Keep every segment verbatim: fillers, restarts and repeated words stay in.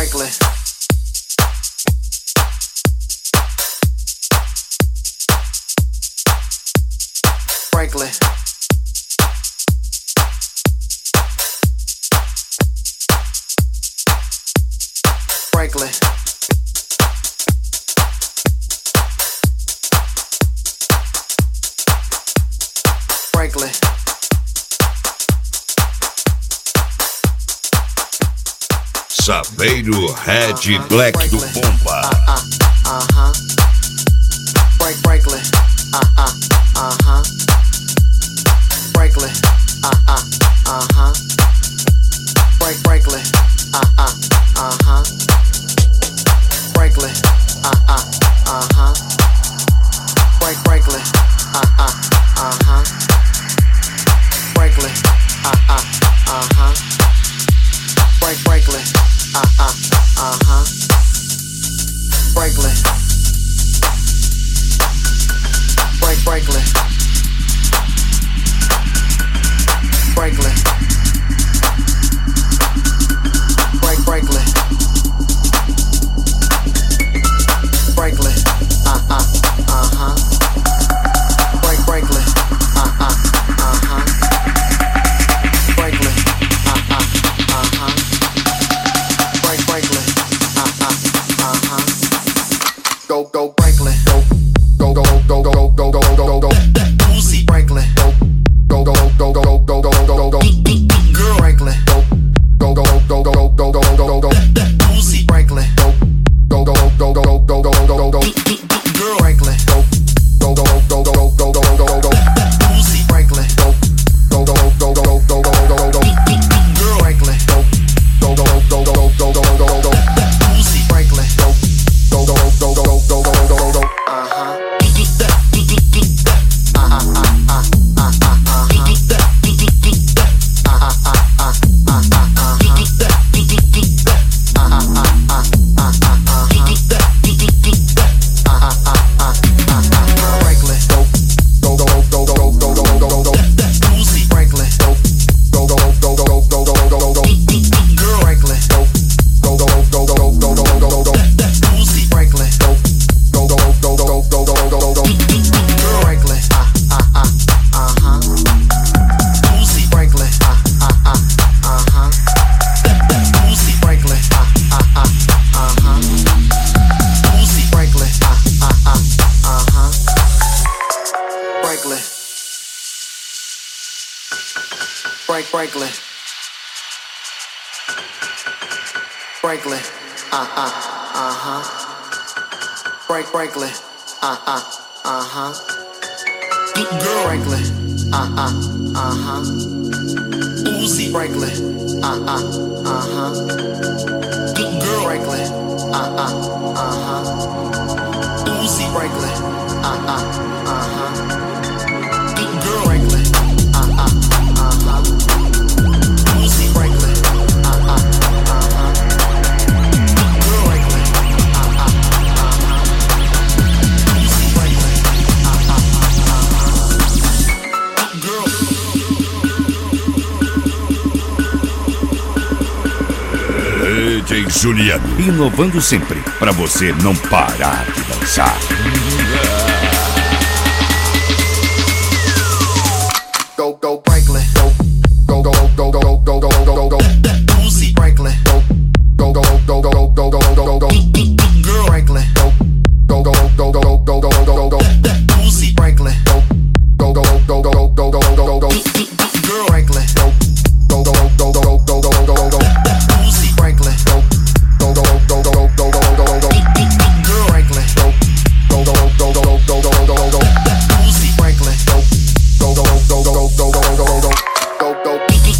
Franklin. Franklin. Franklin. Franklin. Saveiro Red uh-huh. Black Franklin. Do Bomba. Uh-uh. Uh-huh. Frank Franklin. Uh-uh. Uh-huh. Franklin. Uh-uh. Uh-huh. Frank Franklin. Uh-uh. Uh-huh. Franklin. Uh-uh. Uh-huh. Frank Franklin. Uh-uh. Uh-huh. Franklin. Uh-uh. Uh-huh. Frank Franklin. Uh-uh. Uh-huh. Franklin. Frank Franklin. Franklin. Frank Franklin. Franklin. Uh-uh. Uh-huh. Frank Franklin. Uh-uh. Uh-huh. Franklin. Uh-uh. Uh-huh. Frank Franklin. Uh-uh. Uh-huh. Go go Franklin. Go go go go go go go go go go. Uzi Franklin. Go go go go go go go go go go. Girl Franklin. Go go go go go go go go go go. Uzi Franklin. Go go go go go go go go go go. Girl Franklin. Go go go go go go go go go go. Uzi Franklin. Go go go go go go go go go go. Girl Franklin. Go go go go go go go go go go. Uzi Franklin. Go go go go go go go go go go. Uh-huh. Frank Franklin. Franklin. Uh-uh. Uh-huh. Frank Franklin. Uh-uh. Uh-huh. Girl Franklin. Uh-uh. Uh-huh. Uzi Franklin. Uh-uh. Uh-huh. Girl Franklin. Uh-uh. Uh-huh. Uzi Franklin. Uh-uh. Uh-huh. Girl Franklin. Uh-uh. Uh-huh. Uzi Franklin. Uh-uh. Uh-huh. Girl Franklin. Uh-uh. Uh-huh. Uzi Franklin. Uh-uh. Uh-huh. Girl. D J Juliano, inovando sempre, pra você não parar de dançar. Go go Franklin. Go go go go go go go go go go. Uzi Franklin. Go go go go go go go go go go. Girl Franklin. Go go go go go go go go go go. Uzi Franklin. Go go go go go go go go go go. Girl Franklin. Go go go go go go go go go go. Uzi Franklin. Go go go go go go go go go go. Girl Franklin. Go go go go go go go go go go. Uzi Franklin. Go go go go go go go go go go. Go go.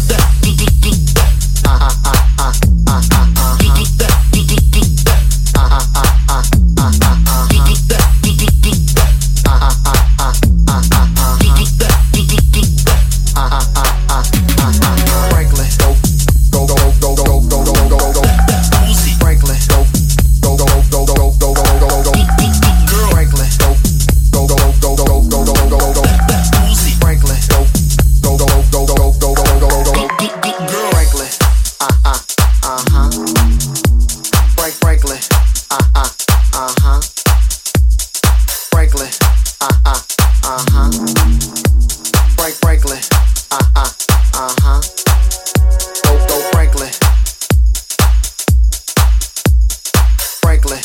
Ah ah ah ah ah ah ah. Ah ah ah ah ah ah ah. Ah Frank Franklin, uh uh, uh huh. Franklin, uh uh, uh huh. Frank Franklin, uh uh, uh huh. Go go Franklin, Franklin,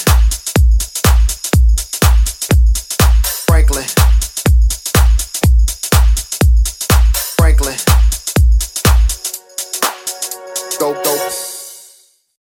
Franklin, Franklin. Go go.